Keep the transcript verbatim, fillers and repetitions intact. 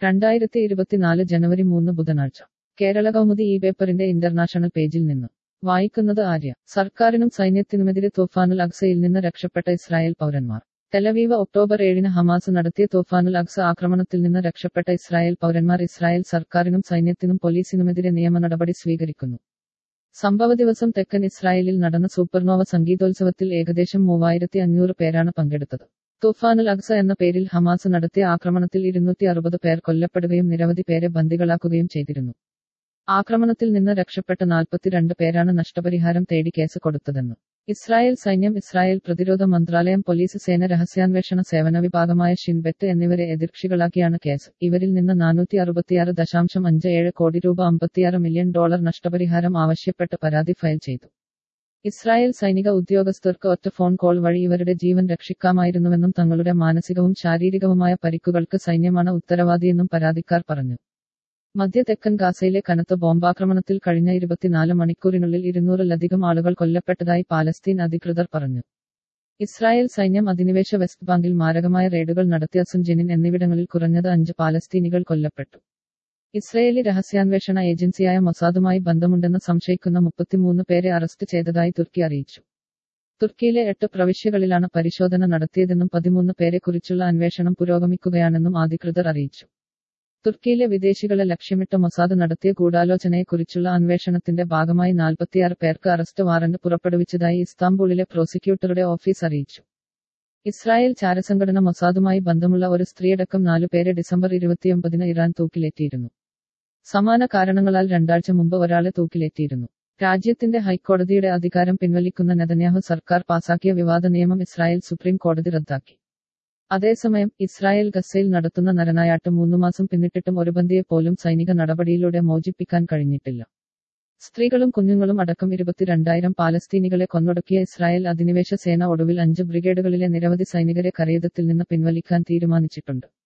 രണ്ടായിരത്തി ഇരുപത്തിനാല് ജനുവരി മൂന്ന് ബുധനാഴ്ച കേരള കൗമുദി ഈ പേപ്പറിന്റെ ഇന്റർനാഷണൽ പേജിൽ നിന്ന് വായിക്കുന്നത് ആര്യ. സർക്കാരിനും സൈന്യത്തിനുമെതിരെ തോഫാനുൽ അഖ്സയിൽ നിന്ന് രക്ഷപ്പെട്ട ഇസ്രായേൽ പൗരന്മാർ. ടെലവീവ് ഒക്ടോബർ ഏഴിന് ഹമാസ് നടത്തിയ തോഫാനുൽ അഖ്സ ആക്രമണത്തിൽ നിന്ന് രക്ഷപ്പെട്ട ഇസ്രായേൽ പൗരന്മാർ ഇസ്രായേൽ സർക്കാരിനും സൈന്യത്തിനും പോലീസിനുമെതിരെ നിയമ നടപടി സ്വീകരിക്കുന്നു. സംഭവദിവസം തെക്കൻ ഇസ്രായേലിൽ നടന്ന സൂപ്പർനോവ സംഗീതോത്സവത്തിൽ ഏകദേശം മൂവായിരത്തി അഞ്ഞൂറ് പേരാണ് പങ്കെടുത്തത്. തോഫാനുൽ അഖ്സ എന്ന പേരിൽ ഹമാസ് നടത്തിയ ആക്രമണത്തിൽ ഇരുന്നൂറ്റി അറുപത് പേർ കൊല്ലപ്പെടുകയും നിരവധി പേരെ ബന്ദികളാക്കുകയും ചെയ്തിരുന്നു. ആക്രമണത്തിൽ നിന്ന് രക്ഷപ്പെട്ട നാൽപ്പത്തിരണ്ട് പേരാണ് നഷ്ടപരിഹാരം തേടി കേസ് കൊടുത്തതെന്ന് ഇസ്രായേൽ സൈന്യം, ഇസ്രായേൽ പ്രതിരോധ മന്ത്രാലയം, പോലീസ് സേന, രഹസ്യാന്വേഷണ സേവന വിഭാഗമായ ഷിൻ ബെറ്റ് എന്നിവരെ എതിർകക്ഷികളാക്കിയാണ് കേസ്. ഇവരിൽ നിന്ന് നാനൂറ്റി അറുപത്തിയാറ് ദശാംശം അഞ്ച് ഏഴ് കോടി രൂപ അമ്പത്തിയാറ് മില്യൺ ഡോളർ നഷ്ടപരിഹാരം ആവശ്യപ്പെട്ട് പരാതി ഫയൽ ചെയ്തു. ഇസ്രായേൽ സൈനിക ഉദ്യോഗസ്ഥർക്ക് ഒറ്റ ഫോൺ കോൾ വഴി ഇവരുടെ ജീവൻ രക്ഷിക്കാമായിരുന്നുവെന്നും തങ്ങളുടെ മാനസികവും ശാരീരികവുമായ പരിക്കുകൾക്ക് സൈന്യമാണ് ഉത്തരവാദിയെന്നും പരാതിക്കാർ പറഞ്ഞു. മധ്യ തെക്കൻ ഗാസയിലെ കനത്ത ബോംബാക്രമണത്തിൽ കഴിഞ്ഞ ഇരുപത്തിനാല് മണിക്കൂറിനുള്ളിൽ ഇരുന്നൂറിലധികം ആളുകൾ കൊല്ലപ്പെട്ടതായി പാലസ്തീൻ അധികൃതർ പറഞ്ഞു. ഇസ്രായേൽ സൈന്യം അധിനിവേശ വെസ്റ്റ് ബാങ്കിൽ മാരകമായ റെയ്ഡുകൾ നടത്തിയ സുൻ ജെനിൻ എന്നിവിടങ്ങളിൽ കുറഞ്ഞത് അഞ്ച് പാലസ്തീനികൾ കൊല്ലപ്പെട്ടു. ഇസ്രയേലി രഹസ്യാന്വേഷണ ഏജൻസിയായ മൊസാദുമായി ബന്ധമുണ്ടെന്ന് സംശയിക്കുന്ന മുപ്പത്തിമൂന്ന് പേരെ അറസ്റ്റ് ചെയ്തതായി തുർക്കി അറിയിച്ചു. തുർക്കിയിലെ എട്ട് പ്രവിശ്യകളിലാണ് പരിശോധന നടത്തിയതെന്നും പതിമൂന്ന് പേരെക്കുറിച്ചുള്ള അന്വേഷണം പുരോഗമിക്കുകയാണെന്നും അധികൃതർ അറിയിച്ചു. തുർക്കിയിലെ വിദേശികളെ ലക്ഷ്യമിട്ട് മൊസാദ് നടത്തിയ ഗൂഢാലോചനയെക്കുറിച്ചുള്ള അന്വേഷണത്തിന്റെ ഭാഗമായി നാൽപ്പത്തിയാറ് പേർക്ക് അറസ്റ്റ് വാറന്റ് പുറപ്പെടുവിച്ചതായി ഇസ്താംബൂളിലെ പ്രോസിക്യൂട്ടറുടെ ഓഫീസ് അറിയിച്ചു. ഇസ്രായേൽ ചാരസംഘടന മൊസാദുമായി ബന്ധമുള്ള ഒരു സ്ത്രീയടക്കം നാലുപേരെ ഡിസംബർ ഇരുപത്തിയൊമ്പതിന് ഇറാൻ തൂക്കിലേറ്റിയിരുന്നു. സമാന കാരണങ്ങളാൽ രണ്ടാഴ്ച മുമ്പ് ഒരാളെ തൂക്കിലേറ്റിയിരുന്നു. രാജ്യത്തിന്റെ ഹൈക്കോടതിയുടെ അധികാരം പിൻവലിക്കുന്ന നെതന്യാഹു സർക്കാർ പാസാക്കിയ വിവാദ നിയമം ഇസ്രായേൽ സുപ്രീം കോടതി റദ്ദാക്കി. അതേസമയം ഇസ്രായേൽ ഗസയിൽ നടത്തുന്ന നരനായാട്ട് മൂന്നുമാസം പിന്നിട്ടിട്ടും ഒരു ബന്ദിയെ പോലും സൈനിക നടപടിയിലൂടെ മോചിപ്പിക്കാൻ കഴിഞ്ഞിട്ടില്ല. സ്ത്രീകളും കുഞ്ഞുങ്ങളും അടക്കം ഇരുപത്തിരണ്ടായിരം പാലസ്തീനികളെ കൊന്നൊടുക്കിയ ഇസ്രായേൽ അധിനിവേശ സേന ഒടുവിൽ അഞ്ച് ബ്രിഗേഡുകളിലെ നിരവധി സൈനികരെ കരയുദ്ധത്തിൽ നിന്ന് പിൻവലിക്കാൻ തീരുമാനിച്ചിട്ടുണ്ട്.